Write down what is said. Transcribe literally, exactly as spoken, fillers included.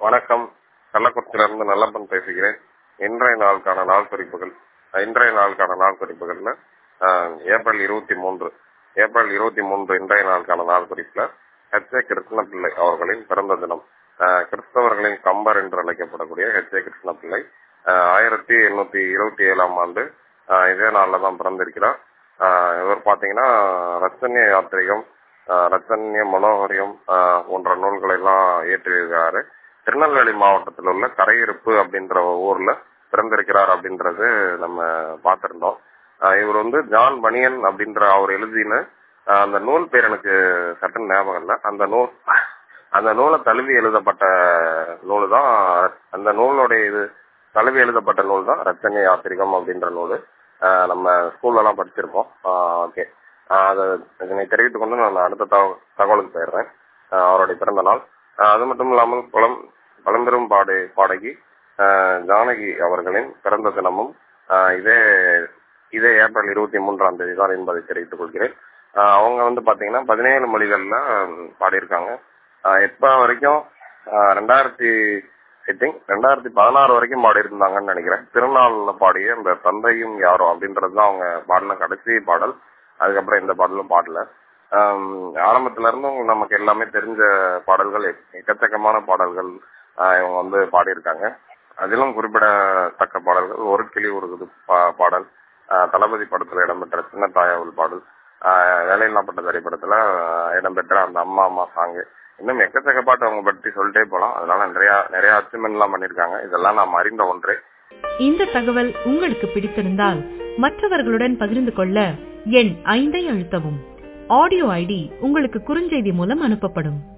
வணக்கம். கள்ளக்குறிச்சியிலிருந்து நல்லப்பன் பேசுகிறேன். இன்றைய நாளுக்கான நாள் குறிப்புகள். இன்றைய நாளுக்கான நாள் குறிப்புகள்ல ஆஹ், ஏப்ரல் இருபத்தி மூன்று ஏப்ரல் இருபத்தி மூன்று இன்றைய நாளுக்கான நாள் குறிப்புல ஹெச் ஏ கிருஷ்ணபிள்ளை அவர்களின் பிறந்த தினம். ஆஹ், கிறிஸ்தவர்களின் கம்பர் என்று அழைக்கப்படக்கூடிய ஹெச் ஏ கிருஷ்ணபிள்ளை ஆஹ், ஆயிரத்தி எண்ணூத்தி இருபத்தி ஏழாம் ஆண்டு ஆஹ், இதே நாள்ல தான் பிறந்திருக்கிறார். ஆஹ், இவர் பாத்தீங்கன்னா ரத்தன்ய யாத்திரிகம், ஆஹ், ரத்தன்ய மனோகரியம் ஆஹ், போன்ற நூல்களை எல்லாம் இயற்றியிருக்கிறாரு. திருநெல்வேலி மாவட்டத்தில் உள்ள கரையிருப்பு அப்படின்ற ஊர்ல பிறந்திருக்கிறார் அப்படின்றது நம்ம பார்த்திருந்தோம். ஆஹ் இவர் வந்து ஜான் பனியன் அப்படின்ற அவர் எழுதின ஆஹ் அந்த நூல் பேர் எனக்கு சட்டன் ஞாபகம் இல்லை. அந்த நூல் அந்த நூலை தழுவி எழுதப்பட்ட நூல் தான், அந்த நூலுடைய இது தழுவி எழுதப்பட்ட நூல் தான் ரத்தன்ய யாத்திரிகம் அப்படின்ற நூல். ஆஹ் நம்ம ஸ்கூல்ல எல்லாம் படிச்சிருக்கோம். ஓகே, அதை இதனை தெரிவித்துக் கொண்டு நான் அடுத்த தகவ- தகவலுக்கு போயிடுறேன். ஆஹ் அவருடைய பிறந்த நாள். ஆஹ் அது மட்டும் இல்லாமல் பழம் பழம்பெரும் பாடு பாடகி ஆஹ் ஜானகி அவர்களின் பிறந்த தினமும் ஆஹ் இதே இதே ஏப்ரல் இருபத்தி மூன்றாம் தேதி தான் என்பதை தெரிவித்துக் கொள்கிறேன். ஆஹ் அவங்க வந்து பாத்தீங்கன்னா பதினேழு மொழிகள்ல பாடியிருக்காங்க. ஆஹ் எப்ப வரைக்கும் ஆஹ் ரெண்டாயிரத்தி ஐ திங்க் ரெண்டாயிரத்தி பதினாறு வரைக்கும் பாடி இருந்தாங்கன்னு நினைக்கிறேன். திருநாள்ல பாடிய இந்த தந்தையும் யாரோ அப்படின்றதுதான் அவங்க பாடின கடைசி பாடல். அதுக்கப்புறம் எந்த பாடலும் பாடல. ஆஹ் ஆரம்பத்துல இருந்தும் நமக்கு எல்லாமே தெரிஞ்ச பாடல்கள், எக்க- எக்கச்சக்கமான பாடல்கள் ஆஹ் இவங்க வந்து பாடியிருக்காங்க. அதிலும் குறிப்பிடத்தக்க பாடல்கள் ஒரு கிளி ஒரு குது பா- பாடல், ஆஹ் தளபதி படத்துல இடம்பெற்ற சின்ன தாயாவல் பாடல், ஆஹ் வேலையில்லாப்பட்ட திரைப்படத்துல ஆஹ் இடம்பெற்ற அந்த அம்மா அம்மா சாங்கு, இன்னும் எக்கச்சக்க பாட்டு அவங்க பற்றி சொல்லிட்டே போலாம். அதனால நிறைய நிறைய அச்சீவ்மெண்ட் எல்லாம் பண்ணிருக்காங்க. இதெல்லாம் நாம் அறிந்த ஒன்று. இந்த தகவல் உங்களுக்கு பிடித்திருந்தால் மற்றவர்களுடன் பகிர்ந்து கொள்ள எண் ஐந்தை அழுத்தவும். ஆடியோ ஐடி உங்களுக்கு குறுஞ்செய்தி மூலம் அனுப்பப்படும்.